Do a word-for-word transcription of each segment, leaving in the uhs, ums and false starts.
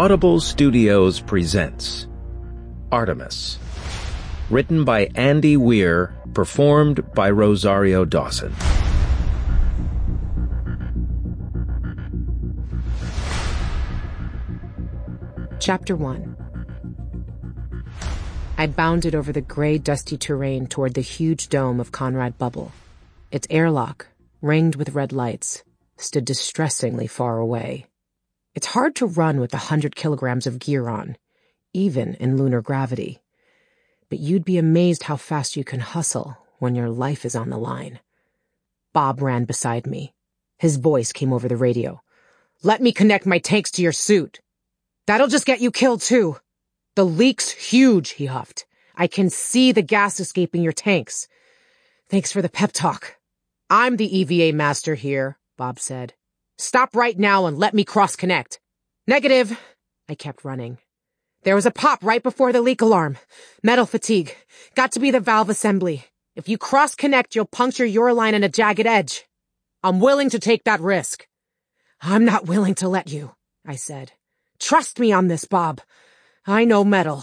Audible Studios presents Artemis. Written by Andy Weir, performed by Rosario Dawson. Chapter one. I bounded over the gray, dusty terrain toward the huge dome of Conrad Bubble. Its airlock, ringed with red lights, stood distressingly far away. It's hard to run with a hundred kilograms of gear on, even in lunar gravity. But you'd be amazed how fast you can hustle when your life is on the line. Bob ran beside me. His voice came over the radio. "Let me connect my tanks to your suit. That'll just get you killed, too. The leak's huge," he huffed. "I can see the gas escaping your tanks. Thanks for the pep talk." "I'm the E V A master here," Bob said. "Stop right now and let me cross-connect." "Negative." I kept running. There was a pop right before the leak alarm. Metal fatigue. Got to be the valve assembly. If you cross-connect, you'll puncture your line in a jagged edge. I'm willing to take that risk. "I'm not willing to let you," I said. "Trust me on this, Bob. I know metal."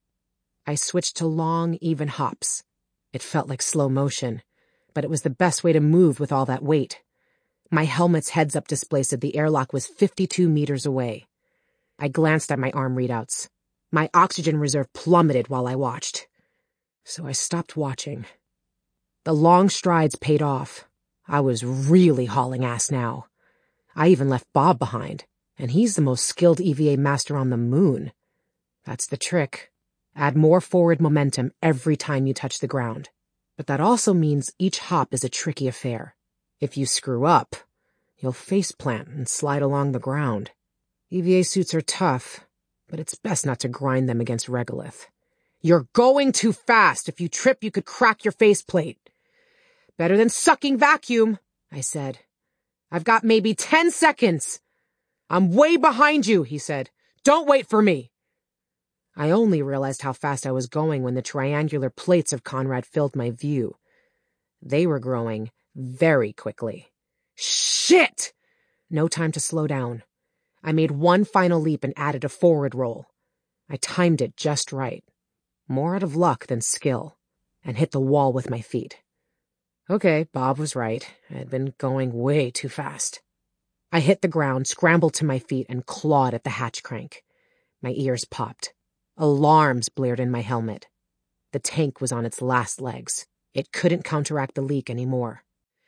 I switched to long, even hops. It felt like slow motion, but it was the best way to move with all that weight. My helmet's heads-up display said the airlock was fifty-two meters away. I glanced at my arm readouts. My oxygen reserve plummeted while I watched. So I stopped watching. The long strides paid off. I was really hauling ass now. I even left Bob behind, and he's the most skilled E V A master on the moon. That's the trick. Add more forward momentum every time you touch the ground. But that also means each hop is a tricky affair. If you screw up, you'll faceplant and slide along the ground. E V A suits are tough, but it's best not to grind them against regolith. "You're going too fast. If you trip, you could crack your faceplate." "Better than sucking vacuum," I said. "I've got maybe ten seconds." "I'm way behind you," he said. "Don't wait for me." I only realized how fast I was going when the triangular plates of Conrad filled my view. They were growing very quickly. Shit! No time to slow down. I made one final leap and added a forward roll. I timed it just right. More out of luck than skill, and hit the wall with my feet. Okay, Bob was right. I had been going way too fast. I hit the ground, scrambled to my feet, and clawed at the hatch crank. My ears popped. Alarms blared in my helmet. The tank was on its last legs. It couldn't counteract the leak anymore.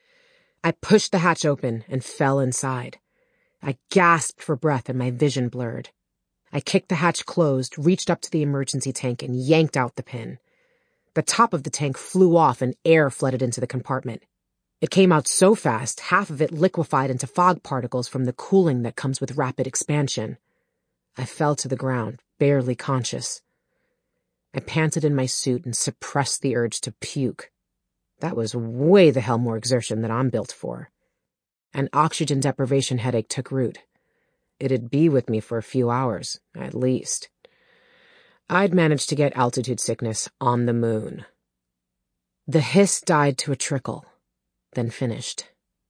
I pushed the hatch open and fell inside. I gasped for breath and my vision blurred. I kicked the hatch closed, reached up to the emergency tank, and yanked out the pin. The top of the tank flew off and air flooded into the compartment. It came out so fast, half of it liquefied into fog particles from the cooling that comes with rapid expansion. I fell to the ground, barely conscious. I panted in my suit and suppressed the urge to puke. That was way the hell more exertion than I'm built for. An oxygen deprivation headache took root. It'd be with me for a few hours, at least. I'd managed to get altitude sickness on the moon. The hiss died to a trickle, then finished.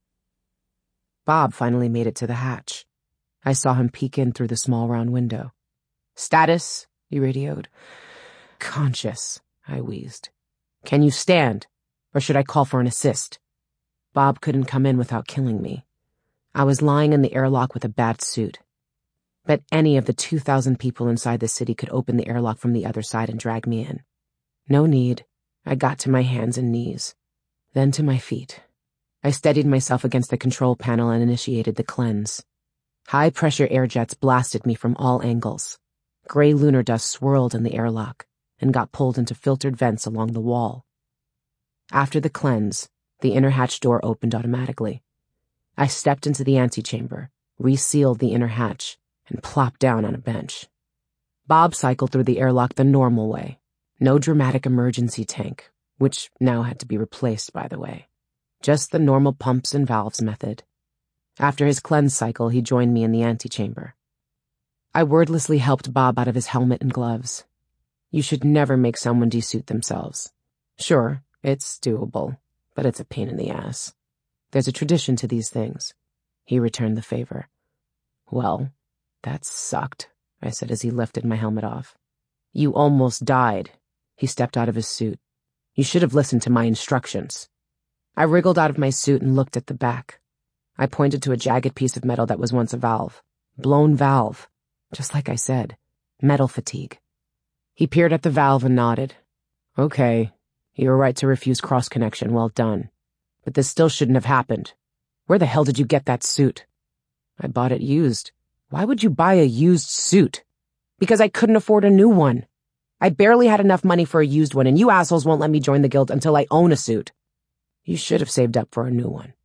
Bob finally made it to the hatch. I saw him peek in through the small round window. "Status," he radioed. "Conscious," I wheezed. "Can you stand? Or should I call for an assist?" Bob couldn't come in without killing me. I was lying in the airlock with a bad suit. But any of the two thousand people inside the city could open the airlock from the other side and drag me in. No need. I got to my hands and knees. Then to my feet. I steadied myself against the control panel and initiated the cleanse. High-pressure air jets blasted me from all angles. Gray lunar dust swirled in the airlock and got pulled into filtered vents along the wall. After the cleanse, the inner hatch door opened automatically. I stepped into the antechamber, resealed the inner hatch, and plopped down on a bench. Bob cycled through the airlock the normal way. No dramatic emergency tank, which now had to be replaced, by the way. Just the normal pumps and valves method. After his cleanse cycle, he joined me in the antechamber. I wordlessly helped Bob out of his helmet and gloves. You should never make someone desuit themselves. Sure, it's doable, but it's a pain in the ass. There's a tradition to these things. He returned the favor. Well, that sucked, I said as he lifted my helmet off. You almost died. He stepped out of his suit. You should have listened to my instructions. I wriggled out of my suit and looked at the back. I pointed to a jagged piece of metal that was once a valve. Blown valve. Just like I said. Metal fatigue. He peered at the valve and nodded. Okay. You were right to refuse cross-connection. Well done. But this still shouldn't have happened. Where the hell did you get that suit? I bought it used. Why would you buy a used suit? Because I couldn't afford a new one. I barely had enough money for a used one, and you assholes won't let me join the guild until I own a suit. You should have saved up for a new one.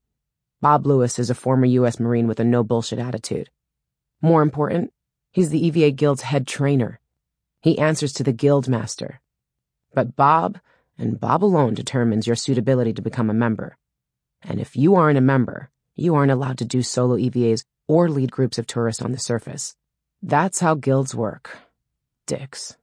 Bob Lewis is a former U S Marine with a no-bullshit attitude. More important, he's the E V A Guild's head trainer. He answers to the guild master. But Bob, and Bob alone, determines your suitability to become a member. And if you aren't a member, you aren't allowed to do solo E V As or lead groups of tourists on the surface. That's how guilds work. Dicks.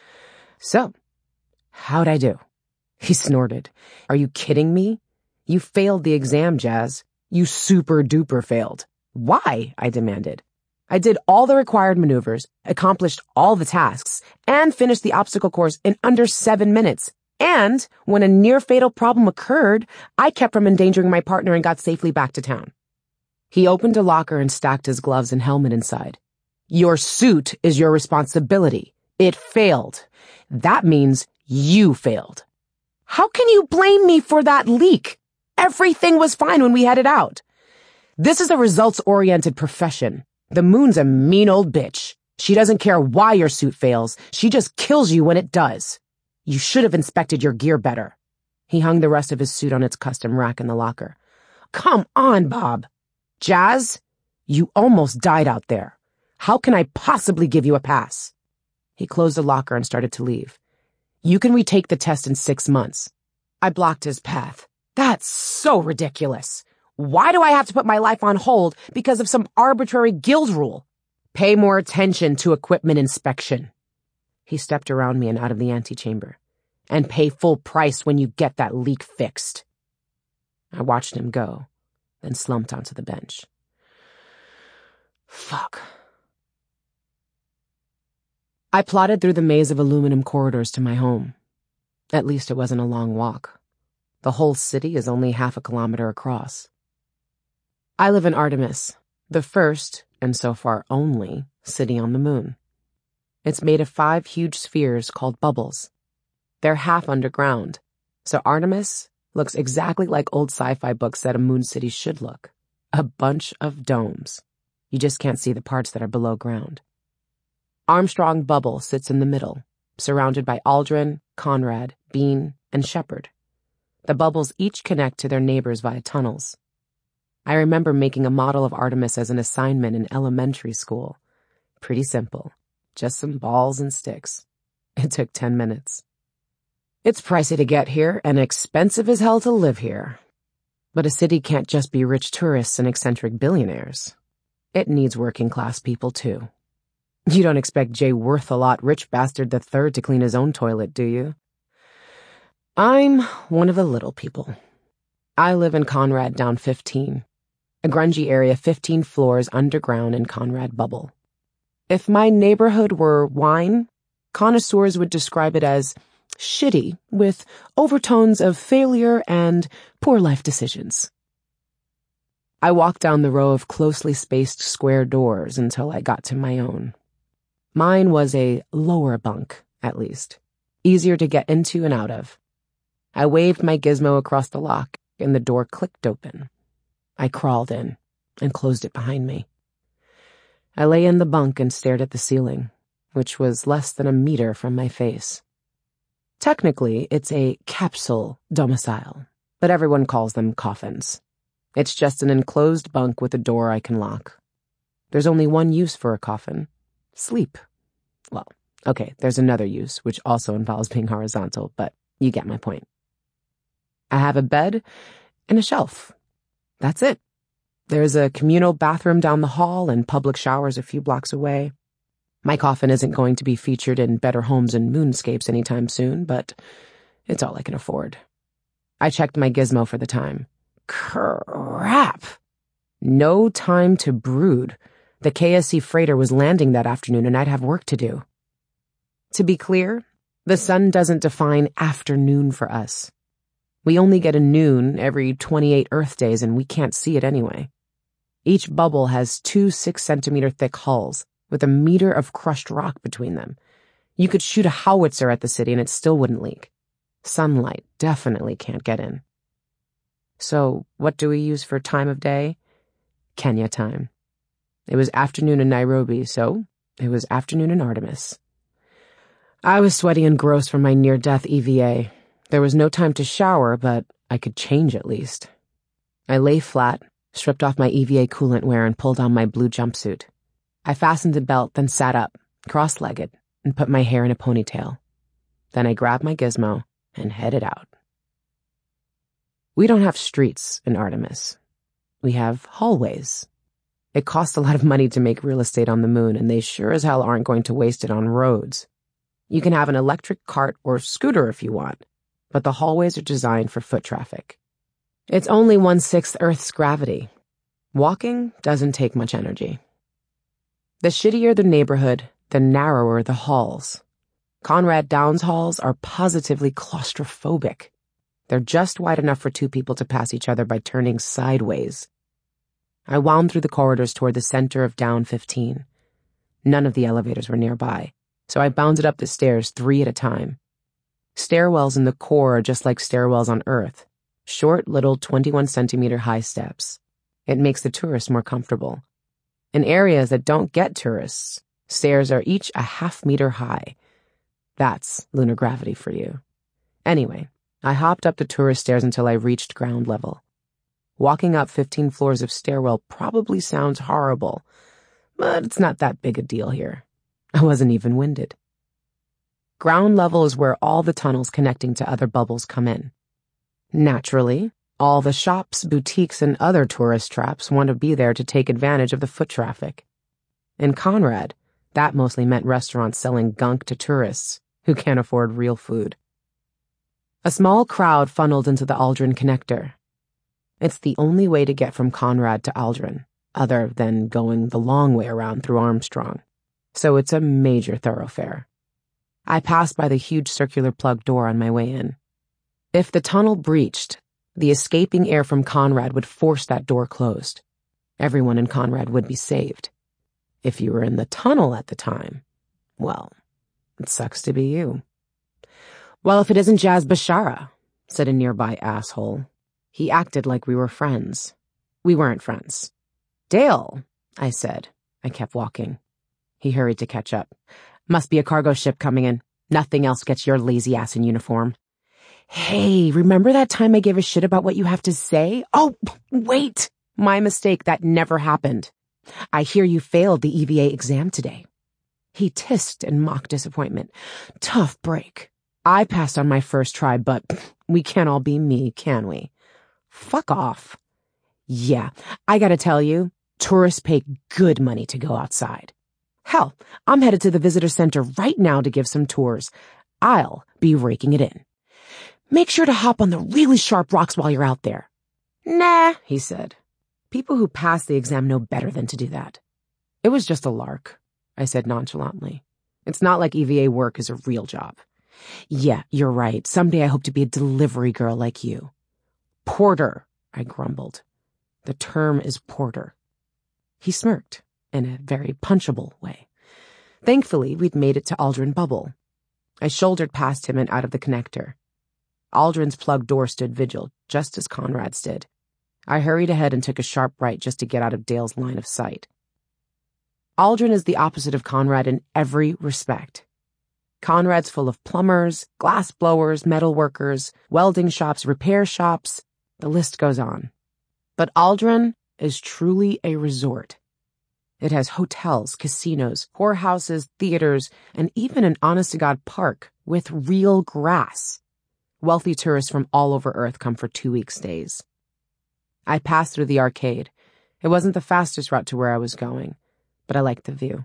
So, how'd I do? He snorted. Are you kidding me? You failed the exam, Jazz. You super-duper failed. Why? I demanded. I did all the required maneuvers, accomplished all the tasks, and finished the obstacle course in under seven minutes. And when a near-fatal problem occurred, I kept from endangering my partner and got safely back to town. He opened a locker and stacked his gloves and helmet inside. Your suit is your responsibility. It failed. That means you failed. How can you blame me for that leak? Everything was fine when we headed out. This is a results-oriented profession. The moon's a mean old bitch. She doesn't care why your suit fails. She just kills you when it does. You should have inspected your gear better. He hung the rest of his suit on its custom rack in the locker. Come on, Bob. Jazz, you almost died out there. How can I possibly give you a pass? He closed the locker and started to leave. You can retake the test in six months. I blocked his path. That's so ridiculous. Why do I have to put my life on hold because of some arbitrary guild rule? Pay more attention to equipment inspection. He stepped around me and out of the antechamber. And pay full price when you get that leak fixed. I watched him go, then slumped onto the bench. Fuck. I plodded through the maze of aluminum corridors to my home. At least it wasn't a long walk. The whole city is only half a kilometer across. I live in Artemis, the first, and so far only, city on the moon. It's made of five huge spheres called bubbles. They're half underground, so Artemis looks exactly like old sci-fi books said a moon city should look. A bunch of domes. You just can't see the parts that are below ground. Armstrong Bubble sits in the middle, surrounded by Aldrin, Conrad, Bean, and Shepard. The bubbles each connect to their neighbors via tunnels. I remember making a model of Artemis as an assignment in elementary school. Pretty simple. Just some balls and sticks. It took ten minutes. It's pricey to get here and expensive as hell to live here. But a city can't just be rich tourists and eccentric billionaires. It needs working-class people, too. You don't expect Jay Worth-a-Lot Rich Bastard the Third to clean his own toilet, do you? I'm one of the little people. I live in Conrad down fifteen, a grungy area fifteen floors underground in Conrad Bubble. If my neighborhood were wine, connoisseurs would describe it as shitty, with overtones of failure and poor life decisions. I walked down the row of closely spaced square doors until I got to my own. Mine was a lower bunk, at least, easier to get into and out of. I waved my gizmo across the lock, and the door clicked open. I crawled in and closed it behind me. I lay in the bunk and stared at the ceiling, which was less than a meter from my face. Technically, it's a capsule domicile, but everyone calls them coffins. It's just an enclosed bunk with a door I can lock. There's only one use for a coffin. Sleep. Well, okay, there's another use, which also involves being horizontal, but you get my point. I have a bed and a shelf. That's it. There's a communal bathroom down the hall and public showers a few blocks away. My coffin isn't going to be featured in Better Homes and Moonscapes anytime soon, but it's all I can afford. I checked my gizmo for the time. Crap! No time to brood. The K S C freighter was landing that afternoon and I'd have work to do. To be clear, the sun doesn't define afternoon for us. We only get a noon every twenty-eight Earth days and we can't see it anyway. Each bubble has two six-centimeter thick hulls with a meter of crushed rock between them. You could shoot a howitzer at the city and it still wouldn't leak. Sunlight definitely can't get in. So, what do we use for time of day? Kenya time. It was afternoon in Nairobi, so it was afternoon in Artemis. I was sweaty and gross from my near-death E V A. There was no time to shower, but I could change at least. I lay flat, stripped off my E V A coolant wear and pulled on my blue jumpsuit. I fastened a belt, then sat up, cross-legged, and put my hair in a ponytail. Then I grabbed my gizmo and headed out. We don't have streets in Artemis. We have hallways. It costs a lot of money to make real estate on the moon, and they sure as hell aren't going to waste it on roads. You can have an electric cart or scooter if you want, but the hallways are designed for foot traffic. It's only one-sixth Earth's gravity. Walking doesn't take much energy. The shittier the neighborhood, the narrower the halls. Conrad Downs halls are positively claustrophobic. They're just wide enough for two people to pass each other by turning sideways. I wound through the corridors toward the center of Down fifteen. None of the elevators were nearby, so I bounded up the stairs three at a time. Stairwells in the core are just like stairwells on Earth. Short, little twenty-one centimeter high steps. It makes the tourists more comfortable. In areas that don't get tourists, stairs are each a half meter high. That's lunar gravity for you. Anyway, I hopped up the tourist stairs until I reached ground level. Walking up fifteen floors of stairwell probably sounds horrible, but it's not that big a deal here. I wasn't even winded. Ground level is where all the tunnels connecting to other bubbles come in. Naturally, all the shops, boutiques, and other tourist traps want to be there to take advantage of the foot traffic. In Conrad, that mostly meant restaurants selling gunk to tourists who can't afford real food. A small crowd funneled into the Aldrin connector. It's the only way to get from Conrad to Aldrin, other than going the long way around through Armstrong. So it's a major thoroughfare. I passed by the huge circular plug door on my way in. If the tunnel breached, the escaping air from Conrad would force that door closed. Everyone in Conrad would be saved. If you were in the tunnel at the time, well, it sucks to be you. Well, if it isn't Jazz Bashara, said a nearby asshole. He acted like we were friends. We weren't friends. Dale, I said. I kept walking. He hurried to catch up. Must be a cargo ship coming in. Nothing else gets your lazy ass in uniform. Hey, remember that time I gave a shit about what you have to say? Oh, wait. My mistake. That never happened. I hear you failed the E V A exam today. He tissed in mock disappointment. Tough break. I passed on my first try, but we can't all be me, can we? Fuck off. Yeah, I gotta tell you, tourists pay good money to go outside. Hell, I'm headed to the visitor center right now to give some tours. I'll be raking it in. Make sure to hop on the really sharp rocks while you're out there. Nah, he said. People who pass the exam know better than to do that. It was just a lark, I said nonchalantly. It's not like E V A work is a real job. Yeah, you're right. Someday I hope to be a delivery girl like you. Porter, I grumbled. The term is porter. He smirked in a very punchable way. Thankfully, we'd made it to Aldrin Bubble. I shouldered past him and out of the connector. Aldrin's plug door stood vigil, just as Conrad's did. I hurried ahead and took a sharp right just to get out of Dale's line of sight. Aldrin is the opposite of Conrad in every respect. Conrad's full of plumbers, glass blowers, metal workers, welding shops, repair shops. The list goes on. But Aldrin is truly a resort. It has hotels, casinos, whorehouses, theaters, and even an honest-to-God park with real grass. Wealthy tourists from all over Earth come for two-week stays. I passed through the arcade. It wasn't the fastest route to where I was going, but I liked the view.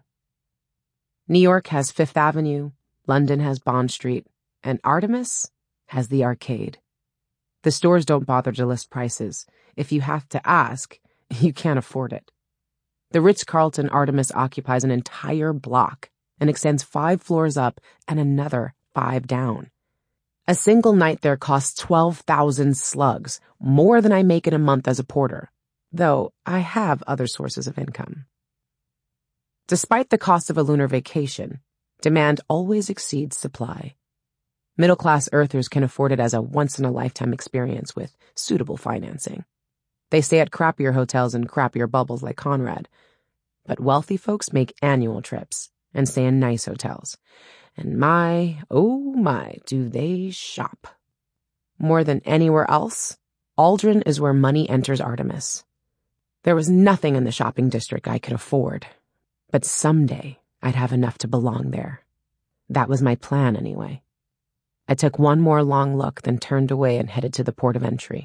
New York has Fifth Avenue, London has Bond Street, and Artemis has the arcade. The stores don't bother to list prices. If you have to ask, you can't afford it. The Ritz-Carlton Artemis occupies an entire block and extends five floors up and another five down. A single night there costs twelve thousand slugs, more than I make in a month as a porter, though I have other sources of income. Despite the cost of a lunar vacation, demand always exceeds supply. Middle-class Earthers can afford it as a once-in-a-lifetime experience with suitable financing. They stay at crappier hotels and crappier bubbles like Conrad, but wealthy folks make annual trips and stay in nice hotels. And my, oh my, do they shop. More than anywhere else, Aldrin is where money enters Artemis. There was nothing in the shopping district I could afford, but someday I'd have enough to belong there. That was my plan anyway. I took one more long look, then turned away and headed to the port of entry.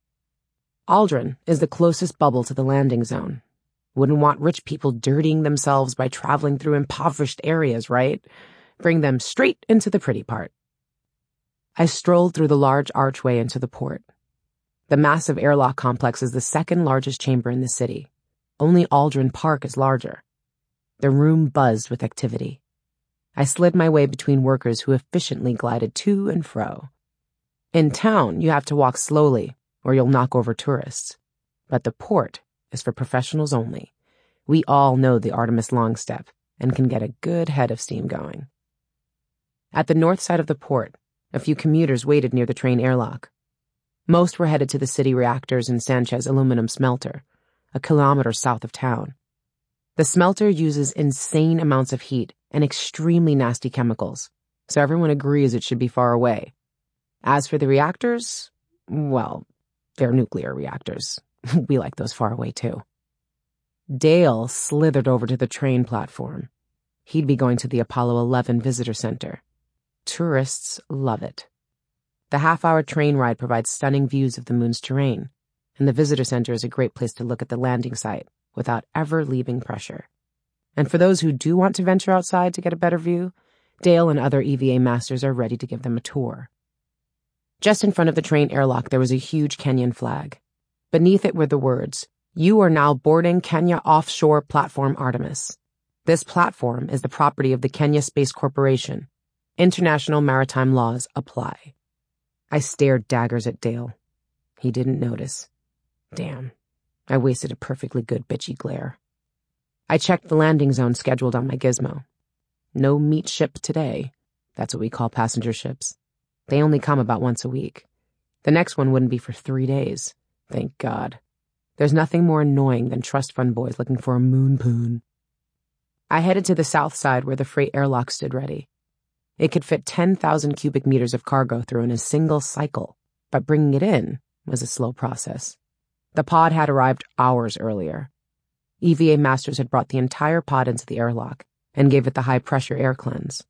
Aldrin is the closest bubble to the landing zone. Wouldn't want rich people dirtying themselves by traveling through impoverished areas, right? Bring them straight into the pretty part. I strolled through the large archway into the port. The massive airlock complex is the second largest chamber in the city. Only Aldrin Park is larger. The room buzzed with activity. I slid my way between workers who efficiently glided to and fro. In town, you have to walk slowly, or you'll knock over tourists. But the port is for professionals only. We all know the Artemis long step and can get a good head of steam going. At the north side of the port, a few commuters waited near the train airlock. Most were headed to the city reactors in Sanchez aluminum smelter, a kilometer south of town. The smelter uses insane amounts of heat and extremely nasty chemicals, so everyone agrees it should be far away. As for the reactors, well, they're nuclear reactors. We like those far away, too. Dale slithered over to the train platform. He'd be going to the Apollo eleven Visitor Center. Tourists love it. The half-hour train ride provides stunning views of the moon's terrain, and the Visitor Center is a great place to look at the landing site without ever leaving pressure. And for those who do want to venture outside to get a better view, Dale and other E V A masters are ready to give them a tour. Just in front of the train airlock there was a huge Kenyan flag. Beneath it were the words, "You are now boarding Kenya Offshore Platform Artemis. This platform is the property of the Kenya Space Corporation. International maritime laws apply." I stared daggers at Dale. He didn't notice. Damn, I wasted a perfectly good bitchy glare. I checked the landing zone scheduled on my gizmo. No meat ship today. That's what we call passenger ships. They only come about once a week. The next one wouldn't be for three days. Thank God. There's nothing more annoying than trust fund boys looking for a moon poon. I headed to the south side where the freight airlock stood ready. It could fit ten thousand cubic meters of cargo through in a single cycle, but bringing it in was a slow process. The pod had arrived hours earlier. E V A masters had brought the entire pod into the airlock and gave it the high-pressure air cleanse.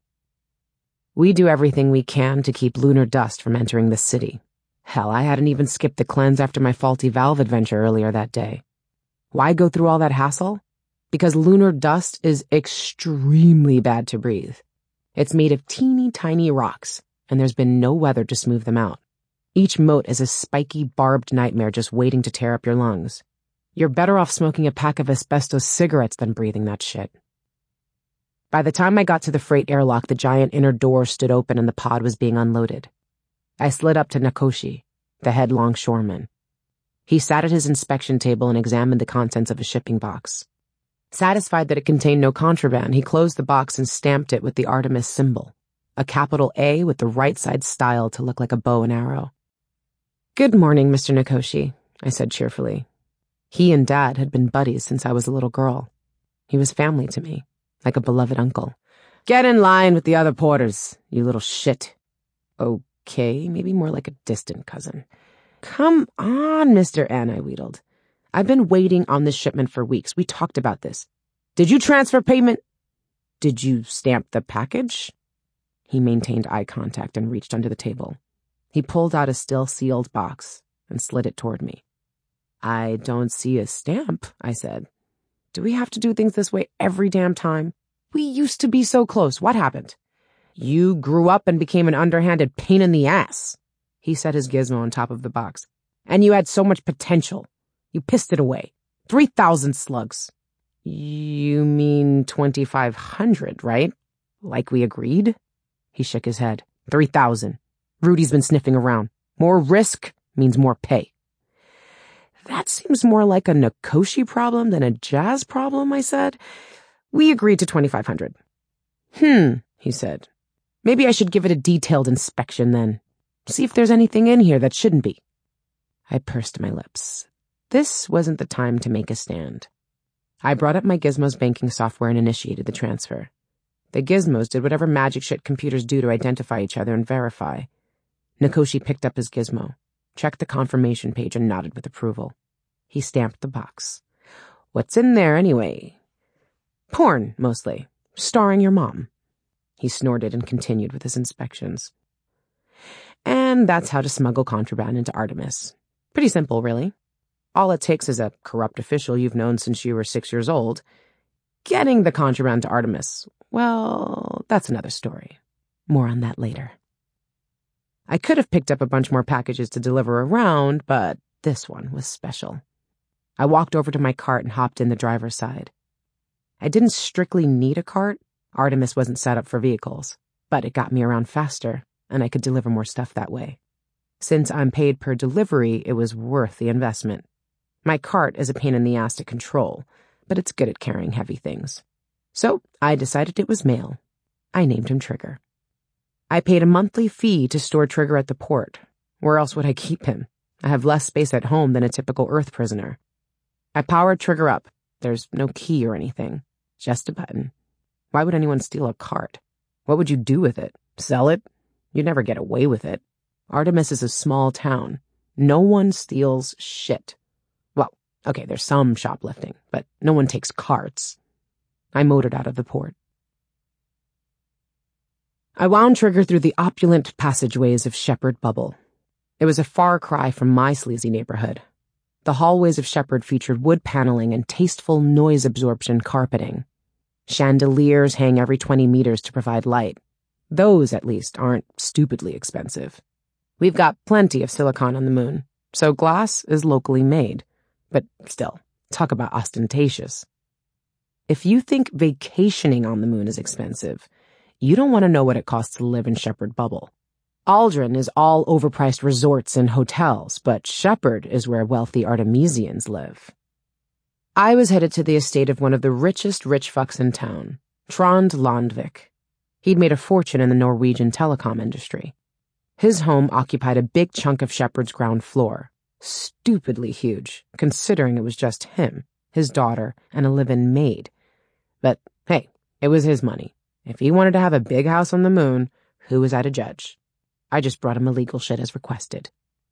We do everything we can to keep lunar dust from entering the city. Hell, I hadn't even skipped the cleanse after my faulty valve adventure earlier that day. Why go through all that hassle? Because lunar dust is extremely bad to breathe. It's made of teeny tiny rocks, and there's been no weather to smooth them out. Each mote is a spiky, barbed nightmare just waiting to tear up your lungs. You're better off smoking a pack of asbestos cigarettes than breathing that shit. By the time I got to the freight airlock, the giant inner door stood open and the pod was being unloaded. I slid up to Nakoshi, the head longshoreman. He sat at his inspection table and examined the contents of a shipping box. Satisfied that it contained no contraband, he closed the box and stamped it with the Artemis symbol, a capital A with the right side styled to look like a bow and arrow. "Good morning, Mister Nakoshi," I said cheerfully. He and Dad had been buddies since I was a little girl. He was family to me, like a beloved uncle. "Get in line with the other porters, you little shit." Okay, maybe more like a distant cousin. "Come on, Mister N," I wheedled. "I've been waiting on this shipment for weeks. We talked about this. Did you transfer payment? Did you stamp the package?" He maintained eye contact and reached under the table. He pulled out a still-sealed box and slid it toward me. "I don't see a stamp," I said. "Do we have to do things this way every damn time? We used to be so close. What happened?" "You grew up and became an underhanded pain in the ass." He set his gizmo on top of the box. "And you had so much potential. You pissed it away. Three thousand slugs. You mean twenty-five hundred, right? Like we agreed? He shook his head. Three thousand. Rudy's been sniffing around. More risk means more pay. That seems more like a Nikoshi problem than a Jazz problem, I said. We agreed to twenty-five hundred. Hmm, he said. Maybe I should give it a detailed inspection then. See if there's anything in here that shouldn't be. I pursed my lips. This wasn't the time to make a stand. I brought up my Gizmo's banking software and initiated the transfer. The Gizmos did whatever magic shit computers do to identify each other and verify. Nikoshi picked up his Gizmo, checked the confirmation page, and nodded with approval. He stamped the box. What's in there, anyway? Porn, mostly. Starring your mom. He snorted and continued with his inspections. And that's how to smuggle contraband into Artemis. Pretty simple, really. All it takes is a corrupt official you've known since you were six years old. Getting the contraband to Artemis, well, that's another story. More on that later. I could have picked up a bunch more packages to deliver around, but this one was special. I walked over to my cart and hopped in the driver's side. I didn't strictly need a cart. Artemis wasn't set up for vehicles, but it got me around faster, and I could deliver more stuff that way. Since I'm paid per delivery, it was worth the investment. My cart is a pain in the ass to control, but it's good at carrying heavy things. So I decided it was mail. I named him Trigger. I paid a monthly fee to store Trigger at the port. Where else would I keep him? I have less space at home than a typical Earth prisoner. I powered Trigger up. There's no key or anything. Just a button. Why would anyone steal a cart? What would you do with it? Sell it? You'd never get away with it. Artemis is a small town. No one steals shit. Well, okay, there's some shoplifting, but no one takes carts. I motored out of the port. I wound Trigger through the opulent passageways of Shepherd Bubble. It was a far cry from my sleazy neighborhood. The hallways of Shepherd featured wood paneling and tasteful noise absorption carpeting. Chandeliers hang every twenty meters to provide light. Those, at least, aren't stupidly expensive. We've got plenty of silicon on the moon, so glass is locally made. But still, talk about ostentatious. If you think vacationing on the moon is expensive, you don't want to know what it costs to live in Shepherd Bubble. Aldrin is all overpriced resorts and hotels, but Shepherd is where wealthy Artemisians live. I was headed to the estate of one of the richest rich fucks in town, Trond Landvik. He'd made a fortune in the Norwegian telecom industry. His home occupied a big chunk of Shepherd's ground floor, stupidly huge, considering it was just him, his daughter, and a live-in maid. But hey, it was his money. If he wanted to have a big house on the moon, who was I to judge? I just brought him illegal shit as requested.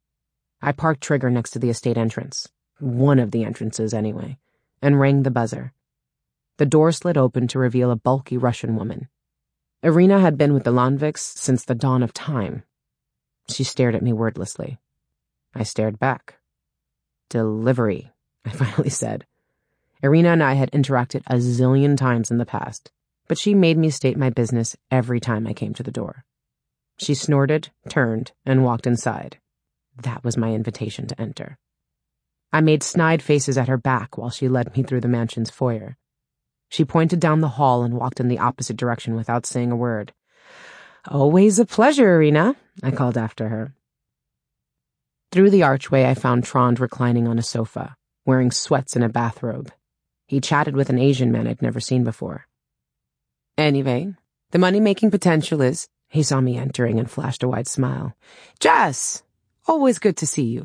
I parked Trigger next to the estate entrance, one of the entrances anyway, and rang the buzzer. The door slid open to reveal a bulky Russian woman. Irina had been with the Landviks since the dawn of time. She stared at me wordlessly. I stared back. Delivery, I finally said. Irina and I had interacted a zillion times in the past, but she made me state my business every time I came to the door. She snorted, turned, and walked inside. That was my invitation to enter. I made snide faces at her back while she led me through the mansion's foyer. She pointed down the hall and walked in the opposite direction without saying a word. Always a pleasure, Irina, I called after her. Through the archway, I found Trond reclining on a sofa, wearing sweats and a bathrobe. He chatted with an Asian man I'd never seen before. Anyway, the money-making potential is... He saw me entering and flashed a wide smile. Jess! Always good to see you.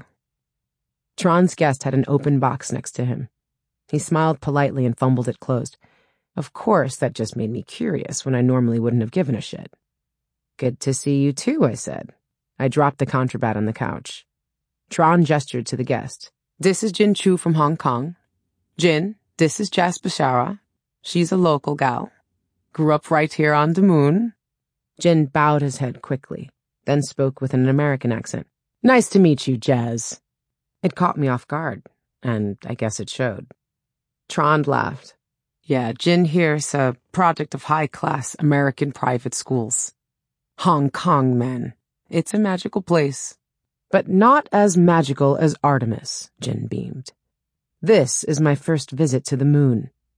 Trond's guest had an open box next to him. He smiled politely and fumbled it closed. Of course, that just made me curious when I normally wouldn't have given a shit. Good to see you too, I said. I dropped the contraband on the couch. Trond gestured to the guest. This is Jin Chu from Hong Kong. Jin, this is Jess Bashara. She's a local gal. Grew up right here on the moon. Jin bowed his head quickly, then spoke with an American accent. Nice to meet you, Jazz. It caught me off guard, and I guess it showed. Trond laughed. Yeah, Jin here's a product of high-class American private schools. Hong Kong, man. It's a magical place. But not as magical as Artemis, Jin beamed. This is my first visit to the moon.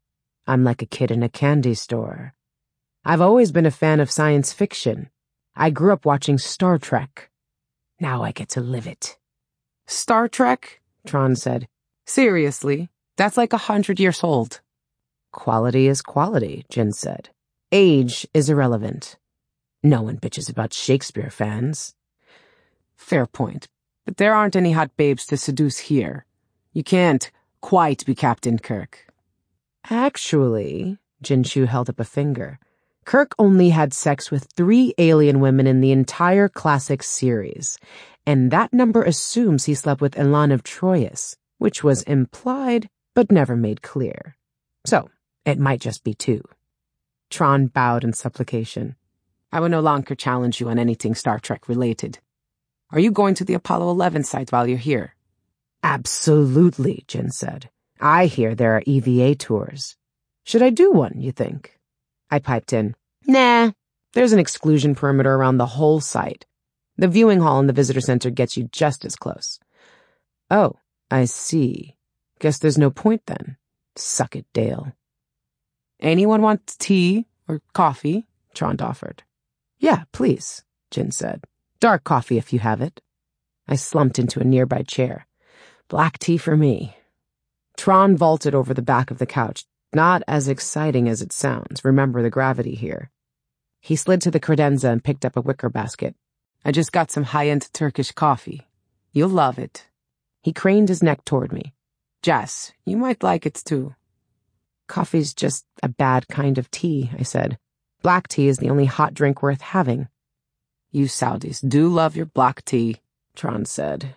I'm like a kid in a candy store. I've always been a fan of science fiction. I grew up watching Star Trek. Now I get to live it. Star Trek? Tron said. Seriously, that's like a hundred years old. Quality is quality, Jin said. Age is irrelevant. No one bitches about Shakespeare fans. Fair point, but there aren't any hot babes to seduce here. You can't quite be Captain Kirk. Actually, Jinshu held up a finger. Kirk only had sex with three alien women in the entire classic series, and that number assumes he slept with Elan of Troyes, which was implied but never made clear. So, it might just be two. Tron bowed in supplication. I will no longer challenge you on anything Star Trek related. Are you going to the Apollo eleven site while you're here? Absolutely, Jin said. I hear there are E V A tours. Should I do one, you think? I piped in. Nah, there's an exclusion perimeter around the whole site. The viewing hall in the visitor center gets you just as close. Oh, I see. Guess there's no point then. Suck it, Dale. Anyone want tea or coffee? Tron offered. Yeah, please, Jin said. Dark coffee if you have it. I slumped into a nearby chair. Black tea for me. Tron vaulted over the back of the couch. Not as exciting as it sounds. Remember the gravity here. He slid to the credenza and picked up a wicker basket. I just got some high-end Turkish coffee. You'll love it. He craned his neck toward me. Jess, you might like it too. Coffee's just a bad kind of tea, I said. Black tea is the only hot drink worth having. You Saudis do love your black tea, Tron said.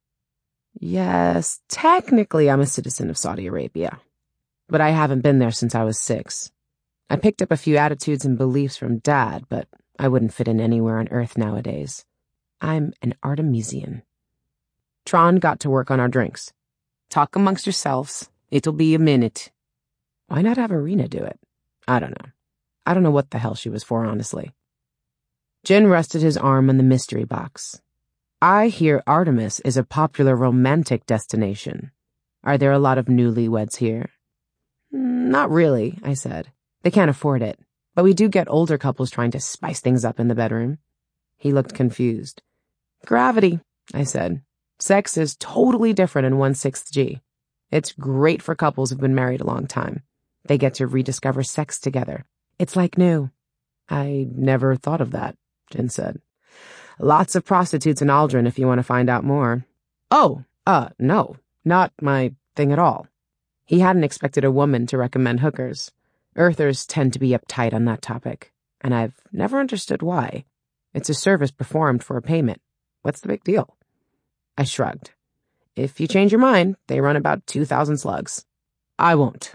Yes, technically I'm a citizen of Saudi Arabia. But I haven't been there since I was six. I picked up a few attitudes and beliefs from Dad, but I wouldn't fit in anywhere on Earth nowadays. I'm an Artemisian. Tron got to work on our drinks. Talk amongst yourselves. It'll be a minute. Why not have Irina do it? I don't know. I don't know what the hell she was for, honestly. Jin rested his arm on the mystery box. I hear Artemis is a popular romantic destination. Are there a lot of newlyweds here? Not really, I said. They can't afford it, but we do get older couples trying to spice things up in the bedroom. He looked confused. Gravity, I said. Sex is totally different in one-sixth G. It's great for couples who've been married a long time. They get to rediscover sex together. It's like new. I never thought of that, Jin said. Lots of prostitutes in Aldrin if you want to find out more. Oh, uh, no, not my thing at all. He hadn't expected a woman to recommend hookers. Earthers tend to be uptight on that topic, and I've never understood why. It's a service performed for a payment. What's the big deal? I shrugged. If you change your mind, they run about two thousand slugs. I won't.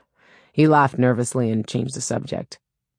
He laughed nervously and changed the subject.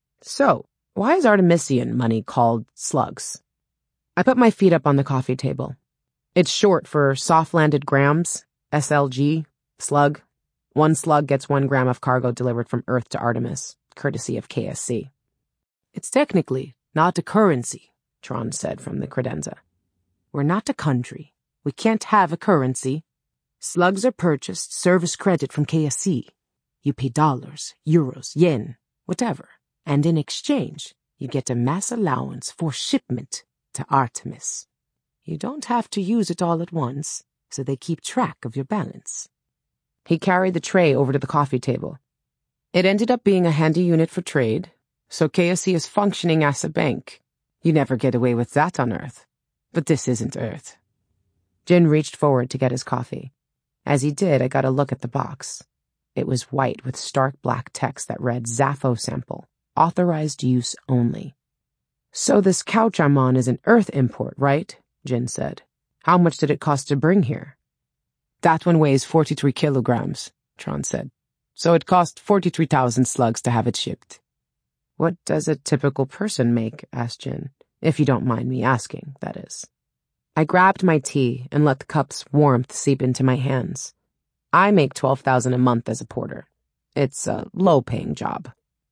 So, why is Artemisian money called slugs? I put my feet up on the coffee table. It's short for soft-landed grams, S L G, slug. One slug gets one gram of cargo delivered from Earth to Artemis, courtesy of K S C. It's technically not a currency, Tron said from the credenza. We're not a country. We can't have a currency. Slugs are purchased service credit from K S C. You pay dollars, euros, yen, whatever, and in exchange, you get a mass allowance for shipment to Artemis. You don't have to use it all at once, so they keep track of your balance. He carried the tray over to the coffee table. It ended up being a handy unit for trade, so K S C is functioning as a bank. You never get away with that on Earth. But this isn't Earth. Jin reached forward to get his coffee. As he did, I got a look at the box. It was white with stark black text that read Zaffo sample, authorized use only. So this couch I'm on is an Earth import, right? Jin said. How much did it cost to bring here? That one weighs forty-three kilograms, Tron said. So it cost forty-three thousand slugs to have it shipped. What does a typical person make? Asked Jin. If you don't mind me asking, that is. I grabbed my tea and let the cup's warmth seep into my hands. I make twelve thousand dollars a month as a porter. It's a low-paying job.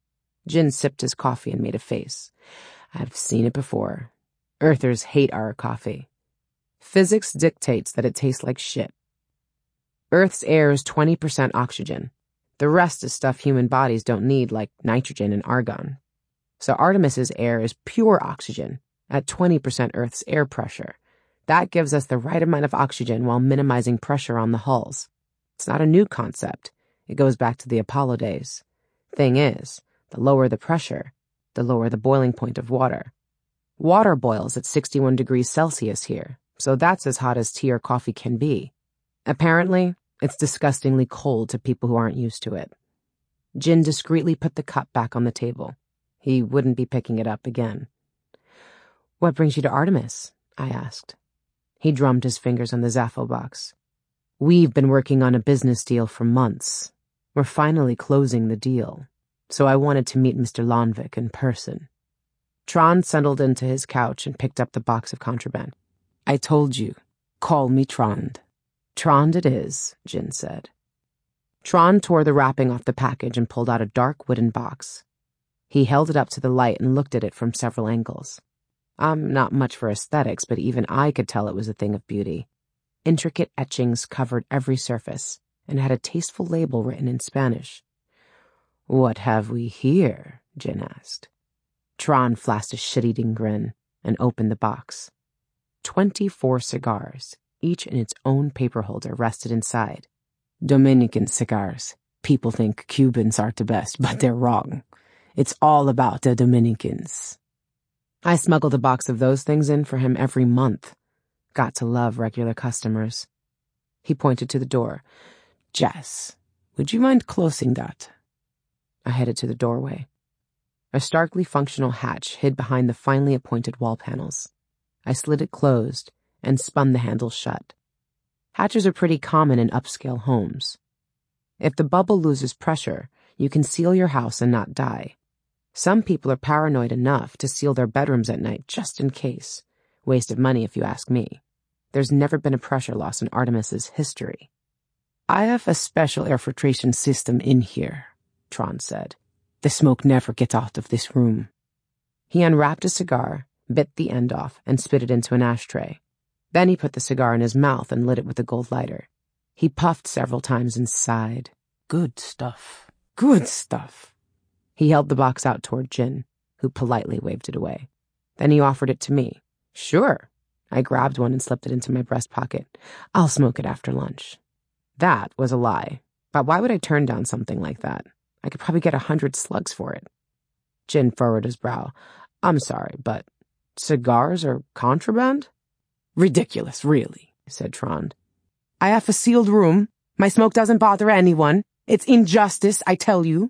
Jin sipped his coffee and made a face. I've seen it before. Earthers hate our coffee. Physics dictates that it tastes like shit. Earth's air is twenty percent oxygen. The rest is stuff human bodies don't need, like nitrogen and argon. So Artemis's air is pure oxygen, at twenty percent Earth's air pressure. That gives us the right amount of oxygen while minimizing pressure on the hulls. It's not a new concept. It goes back to the Apollo days. Thing is, the lower the pressure, the lower the boiling point of water. Water boils at sixty-one degrees Celsius here, so that's as hot as tea or coffee can be. Apparently, it's disgustingly cold to people who aren't used to it. Jin discreetly put the cup back on the table. He wouldn't be picking it up again. "What brings you to Artemis?" I asked. He drummed his fingers on the Zaffo box. "We've been working on a business deal for months. We're finally closing the deal, so I wanted to meet Mister Lonvik in person." Tron settled into his couch and picked up the box of contraband. "I told you, call me Trond." "Trond it is," Jin said. Tron tore the wrapping off the package and pulled out a dark wooden box. He held it up to the light and looked at it from several angles. I'm not much for aesthetics, but even I could tell it was a thing of beauty. Intricate etchings covered every surface and had a tasteful label written in Spanish. "What have we here?" Jin asked. Tron flashed a shit-eating grin and opened the box. Twenty-four cigars, each in its own paper holder, rested inside. Dominican cigars. People think Cubans are the best, but they're wrong. It's all about the Dominicans. I smuggled a box of those things in for him every month. Got to love regular customers. He pointed to the door. "Jess, would you mind closing that?" I headed to the doorway. A starkly functional hatch hid behind the finely appointed wall panels. I slid it closed and spun the handle shut. Hatches are pretty common in upscale homes. If the bubble loses pressure, you can seal your house and not die. Some people are paranoid enough to seal their bedrooms at night just in case. Waste of money if you ask me. There's never been a pressure loss in Artemis's history. "I have a special air filtration system in here," Tron said. "The smoke never gets out of this room." He unwrapped a cigar, bit the end off, and spit it into an ashtray. Then he put the cigar in his mouth and lit it with a gold lighter. He puffed several times and sighed. "Good stuff. Good stuff." He held the box out toward Jin, who politely waved it away. Then he offered it to me. "Sure." I grabbed one and slipped it into my breast pocket. "I'll smoke it after lunch." That was a lie. But why would I turn down something like that? I could probably get a hundred slugs for it. Jin furrowed his brow. "I'm sorry, but cigars are contraband?" "Ridiculous, really," said Trond. "I have a sealed room. My smoke doesn't bother anyone. It's injustice, I tell you."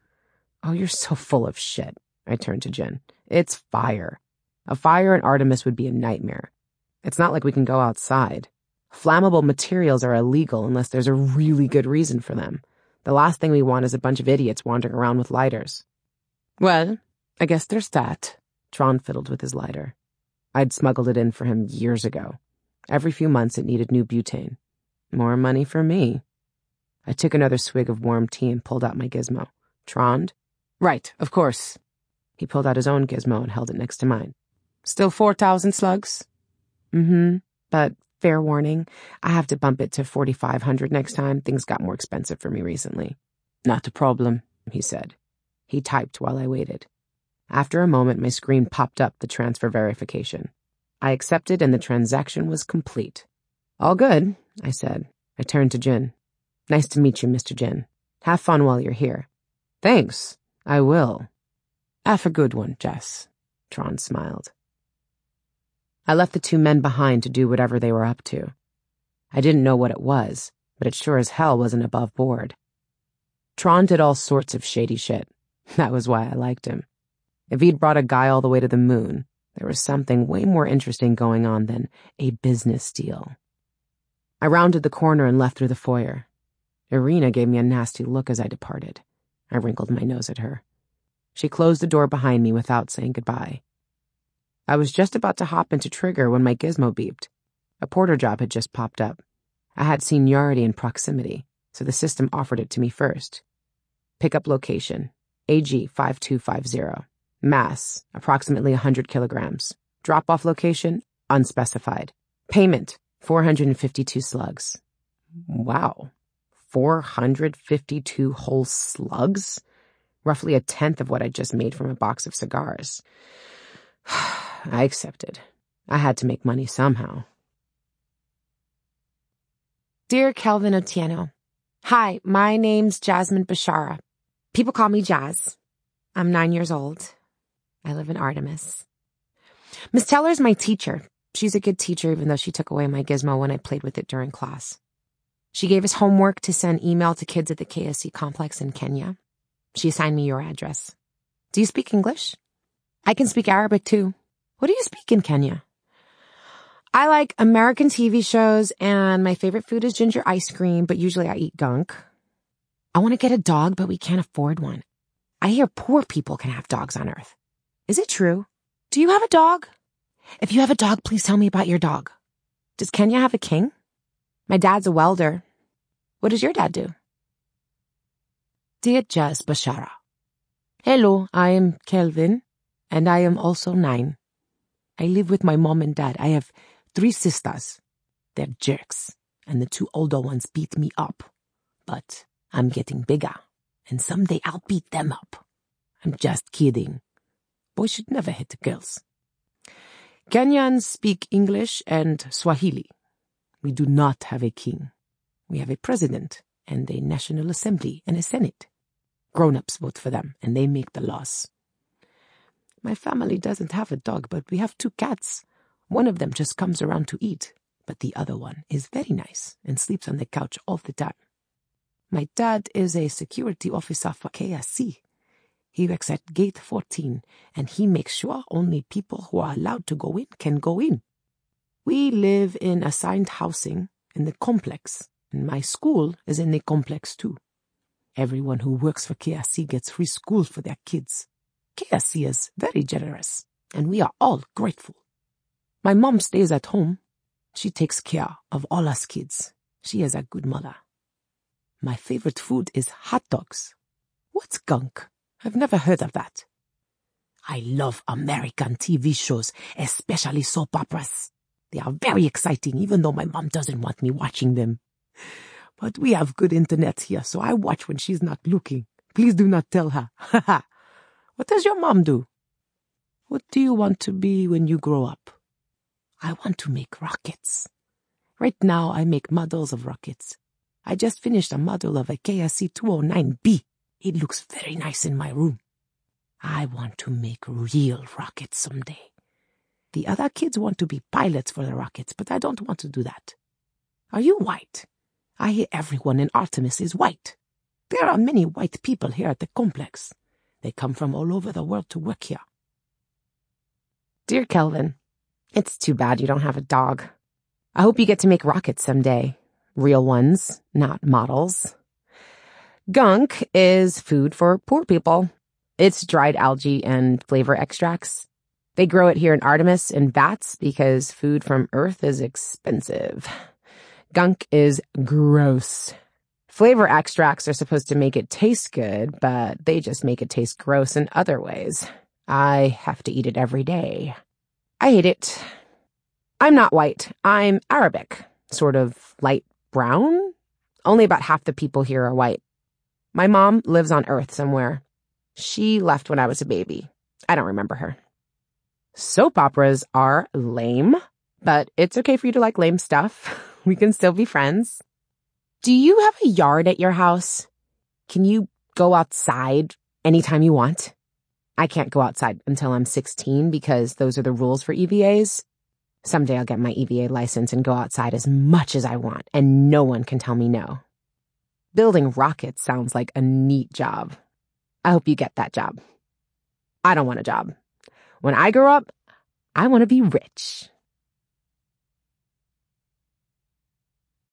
"Oh, you're so full of shit." I turned to Jin. "It's fire. A fire in Artemis would be a nightmare. It's not like we can go outside. Flammable materials are illegal unless there's a really good reason for them. The last thing we want is a bunch of idiots wandering around with lighters." "Well, I guess there's that." Tron fiddled with his lighter. I'd smuggled it in for him years ago. Every few months it needed new butane. More money for me. I took another swig of warm tea and pulled out my gizmo. "Trond?" "Right, of course." He pulled out his own gizmo and held it next to mine. "Still four thousand slugs?" "Mm-hmm, but fair warning, I have to bump it to forty-five hundred next time. Things got more expensive for me recently." "Not a problem," he said. He typed while I waited. After a moment, my screen popped up the transfer verification. I accepted and the transaction was complete. "All good," I said. I turned to Jin. "Nice to meet you, Mister Jin. Have fun while you're here." "Thanks. I will." "Have a good one, Jess." Tron smiled. I left the two men behind to do whatever they were up to. I didn't know what it was, but it sure as hell wasn't above board. Tron did all sorts of shady shit. That was why I liked him. If he'd brought a guy all the way to the moon, there was something way more interesting going on than a business deal. I rounded the corner and left through the foyer. Irina gave me a nasty look as I departed. I wrinkled my nose at her. She closed the door behind me without saying goodbye. I was just about to hop into trigger when my gizmo beeped. A porter job had just popped up. I had seniority and proximity, so the system offered it to me first. Pickup location, A G five two five zero. Mass, approximately one hundred kilograms. Drop-off location, unspecified. Payment, four hundred fifty-two slugs. Wow. four hundred fifty-two whole slugs, roughly a tenth of what I just made from a box of cigars. I accepted. I had to make money somehow. Dear Kelvin Otieno, hi, my name's Jasmine Bashara. People call me Jazz. I'm nine years old. I live in Artemis. Miss Teller's my teacher. She's a good teacher, even though she took away my gizmo when I played with it during class. She gave us homework to send email to kids at the K S C complex in Kenya. She assigned me your address. Do you speak English? I can speak Arabic, too. What do you speak in Kenya? I like American T V shows, and my favorite food is ginger ice cream, but usually I eat gunk. I want to get a dog, but we can't afford one. I hear poor people can have dogs on Earth. Is it true? Do you have a dog? If you have a dog, please tell me about your dog. Does Kenya have a king? My dad's a welder. What does your dad do? Dear Jazz Bashara, hello, I am Kelvin, and I am also nine. I live with my mom and dad. I have three sisters. They're jerks, and the two older ones beat me up. But I'm getting bigger, and someday I'll beat them up. I'm just kidding. Boys should never hit girls. Kenyans speak English and Swahili. We do not have a king. We have a president and a National Assembly and a Senate. Grown-ups vote for them, and they make the laws. My family doesn't have a dog, but we have two cats. One of them just comes around to eat, but the other one is very nice and sleeps on the couch all the time. My dad is a security officer for K S C. He works at Gate fourteen, and he makes sure only people who are allowed to go in can go in. We live in assigned housing in the complex, and my school is in the complex too. Everyone who works for K S C gets free school for their kids. K S C is very generous, and we are all grateful. My mom stays at home. She takes care of all us kids. She is a good mother. My favorite food is hot dogs. What's gunk? I've never heard of that. I love American T V shows, especially soap operas. They are very exciting, even though my mom doesn't want me watching them. But we have good internet here, so I watch when she's not looking. Please do not tell her. Ha. What does your mom do? What do you want to be when you grow up? I want to make rockets. Right now, I make models of rockets. I just finished a model of a K S C two oh nine B. It looks very nice in my room. I want to make real rockets someday. The other kids want to be pilots for the rockets, but I don't want to do that. Are you white? I hear everyone in Artemis is white. There are many white people here at the complex. They come from all over the world to work here. Dear Kelvin, it's too bad you don't have a dog. I hope you get to make rockets someday. Real ones, not models. Gunk is food for poor people. It's dried algae and flavor extracts. They grow it here in Artemis in vats because food from Earth is expensive. Gunk is gross. Flavor extracts are supposed to make it taste good, but they just make it taste gross in other ways. I have to eat it every day. I hate it. I'm not white. I'm Arabic. Sort of light brown? Only about half the people here are white. My mom lives on Earth somewhere. She left when I was a baby. I don't remember her. Soap operas are lame, but it's okay for you to like lame stuff. We can still be friends. Do you have a yard at your house? Can you go outside anytime you want? I can't go outside until I'm sixteen because those are the rules for E V As. Someday I'll get my E V A license and go outside as much as I want, and no one can tell me no. Building rockets sounds like a neat job. I hope you get that job. I don't want a job. When I grow up, I want to be rich.